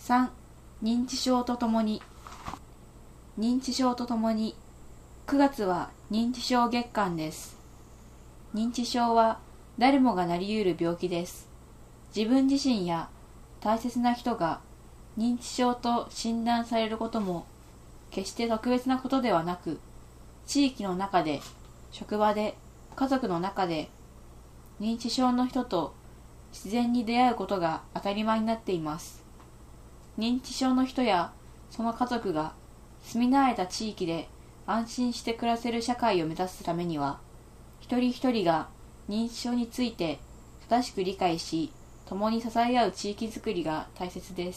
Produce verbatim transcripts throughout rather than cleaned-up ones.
さん、認知症とともに。認知症とともに、くがつは認知症月間です。認知症は誰もがなり得る病気です。自分自身や大切な人が認知症と診断されることも決して特別なことではなく、地域の中で、職場で、家族の中で認知症の人と自然に出会うことが当たり前になっています。認知症の人やその家族が住み慣れた地域で安心して暮らせる社会を目指すためには、一人一人が認知症について正しく理解し、共に支え合う地域づくりが大切です。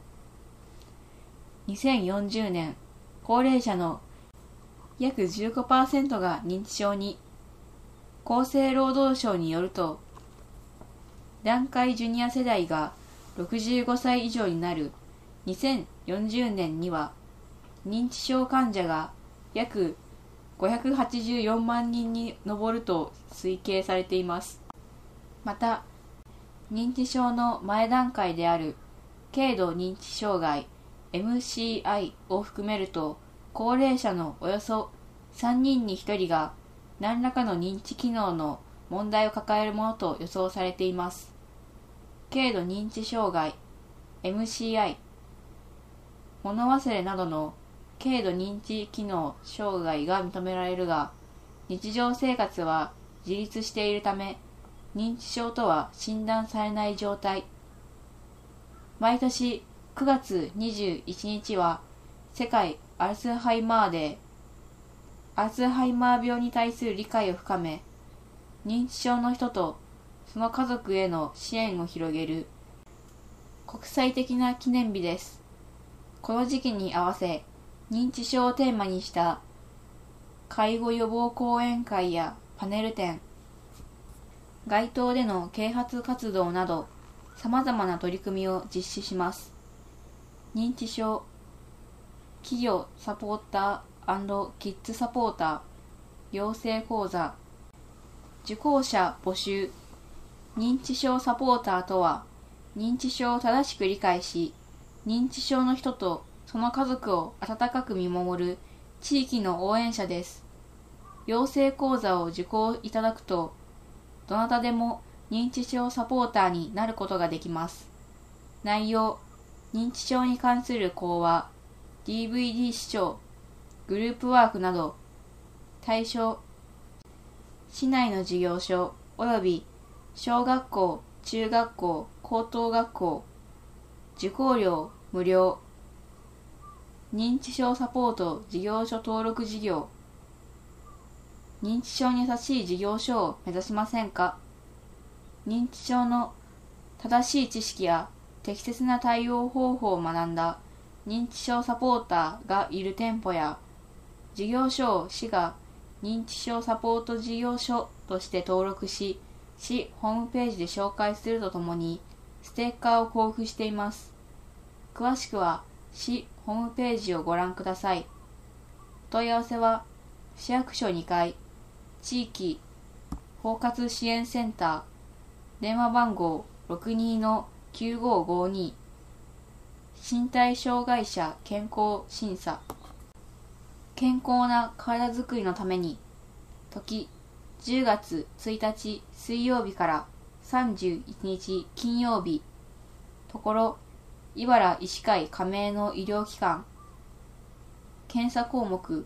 にせんよんじゅうねん、高齢者の約 じゅうごパーセント が認知症に。厚生労働省によると、団塊ジュニア世代がろくじゅうごさい以上になるにせんよんじゅうねんには、認知症患者が約ごひゃくはちじゅうよんまんにんに上ると推計されています。また、認知症の前段階である軽度認知障害 エムシーアイ を含めると、高齢者のおよそさんにんにひとりが何らかの認知機能の問題を抱えるものと予想されています。軽度認知障害 エムシーアイ、物忘れなどの軽度認知機能障害が認められるが、日常生活は自立しているため、認知症とは診断されない状態。毎年くがつにじゅういちにちは世界アルツハイマーデー。アルツハイマー病に対する理解を深め、認知症の人とその家族への支援を広げる国際的な記念日です。この時期に合わせ、認知症をテーマにした介護予防講演会やパネル展、街頭での啓発活動など、様々な取り組みを実施します。認知症企業サポーター&キッズサポーター養成講座受講者募集。認知症サポーターとは、認知症を正しく理解し、認知症の人とその家族を温かく見守る地域の応援者です。養成講座を受講いただくと、どなたでも認知症サポーターになることができます。内容、認知症に関する講話、ディーブイディー 視聴、グループワークなど。対象、市内の事業所及び小学校、中学校、高等学校。受講料無料。認知症サポート事業所登録事業。認知症に優しい事業所を目指しませんか？認知症の正しい知識や適切な対応方法を学んだ認知症サポーターがいる店舗や事業所を市が認知症サポート事業所として登録し、市ホームページで紹介するとともにステッカーを交付しています。詳しくは市ホームページをご覧ください。お問い合わせは市役所にかい地域包括支援センター、電話番号 ろくにーのきゅうごーごーに。身体障害者健康審査。健康な体づくりのために。時、じゅうがつついたち水曜日からさんじゅういちにち金曜日。ところ、茨医師会加盟の医療機関。検査項目、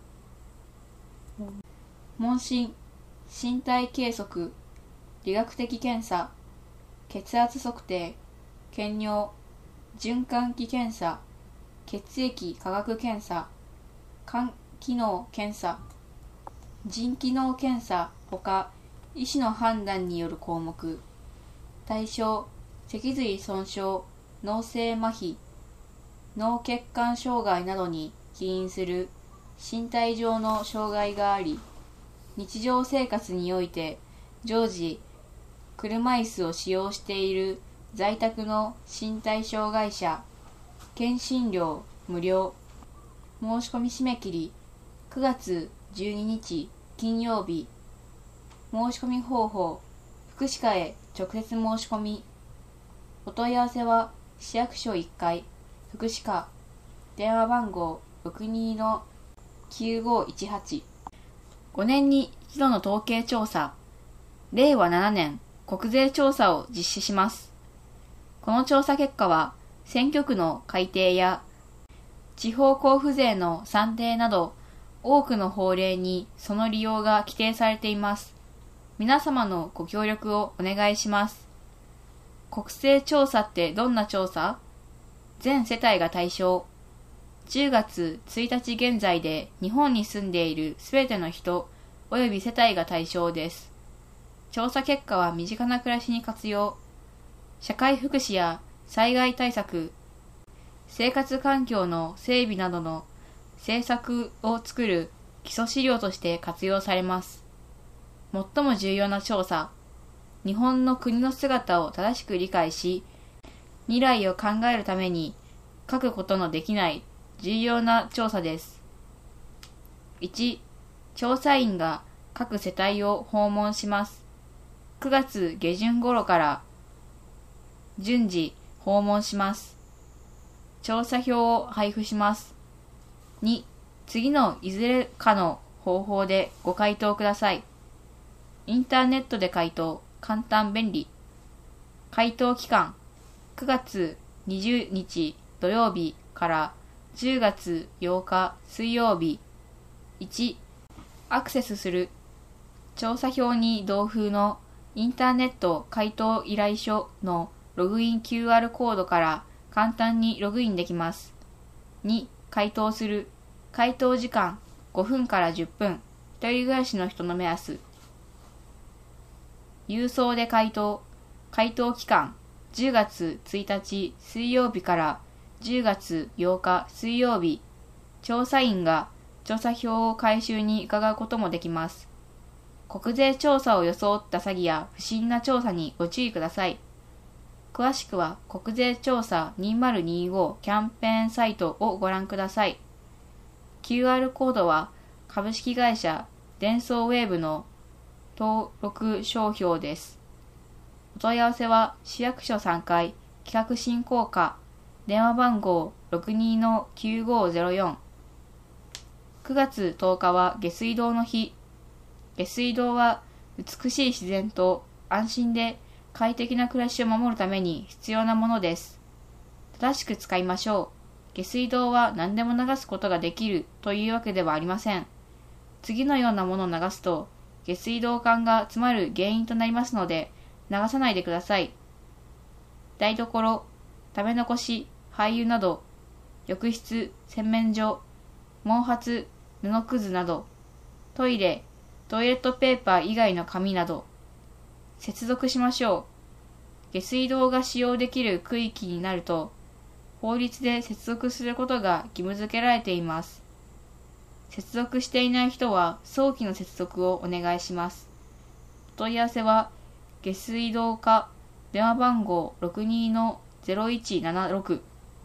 問診、身体計測、理学的検査、血圧測定、検尿、循環器検査、血液科学検査、肝機能検査、腎機能検査ほか、医師の判断による項目。対象、脊髄損傷、脳性麻痺、脳血管障害などに起因する身体上の障害があり、日常生活において常時車椅子を使用している在宅の身体障害者。検診料無料。申し込み締め切りくがつじゅうににち金曜日。申し込み方法、福祉課へ直接申し込み。お問い合わせは市役所いっかい福祉課、電話番号 ろくにのきゅうごいちはち。ごねんに一度の統計調査、れいわななねん国税調査を実施します。この調査結果は、選挙区の改定や地方交付税の算定など、多くの法令にその利用が規定されています。皆様のご協力をお願いします。国勢調査ってどんな調査？全世帯が対象。じゅうがつついたち現在で日本に住んでいるすべての人及び世帯が対象です。調査結果は身近な暮らしに活用。社会福祉や災害対策、生活環境の整備などの政策を作る基礎資料として活用されます。最も重要な調査、日本の国の姿を正しく理解し、未来を考えるために書くことのできない重要な調査です。いち. 調査員が各世帯を訪問します。くがつげじゅん頃から順次訪問します。調査票を配布します。に. 次のいずれかの方法でご回答ください。インターネットで回答、簡単便利。回答期間、くがつにじゅうにち土曜日からじゅうがつようか水曜日。いち. アクセスする。調査票に同封のインターネット回答依頼書のログイン キューアール コードから簡単にログインできます。に. 回答する。回答時間ごふんからじゅっぷん。一人暮らしの人の目安。郵送で回答。回答期間じゅうがつついたち水曜日からじゅうがつようか水曜日。調査員が調査票を回収に伺うこともできます。国税調査を装った詐欺や不審な調査にご注意ください。詳しくは国税調査にせんにじゅうごキャンペーンサイトをご覧ください。キューアール コードは株式会社デンソーウェーブの登録商標です。お問い合わせは市役所さんかい企画振興課、電話番号 ろくにのきゅうごゼロよん。くがつとおかは下水道の日。下水道は美しい自然と安心で快適な暮らしを守るために必要なものです。正しく使いましょう。下水道は何でも流すことができるというわけではありません。次のようなものを流すと下水道管が詰まる原因となりますので流さないでください。台所、食べ残し、廃油など、浴室、洗面所、毛髪、布くずなど、トイレ、トイレットペーパー以外の紙など、接続しましょう。下水道が使用できる区域になると、法律で接続することが義務付けられています。接続していない人は早期の接続をお願いします。お問い合わせは、下水道課電話番号 ろくにのゼロいちななろく